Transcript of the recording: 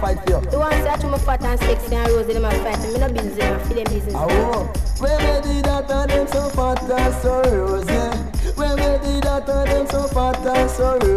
fight for you. The ones that you fat and sexy and rosy, them a fight. Me no business, I feel them business. Oh, when we did that, them so fat and so rosy. When we did that, them so fat and so rosy.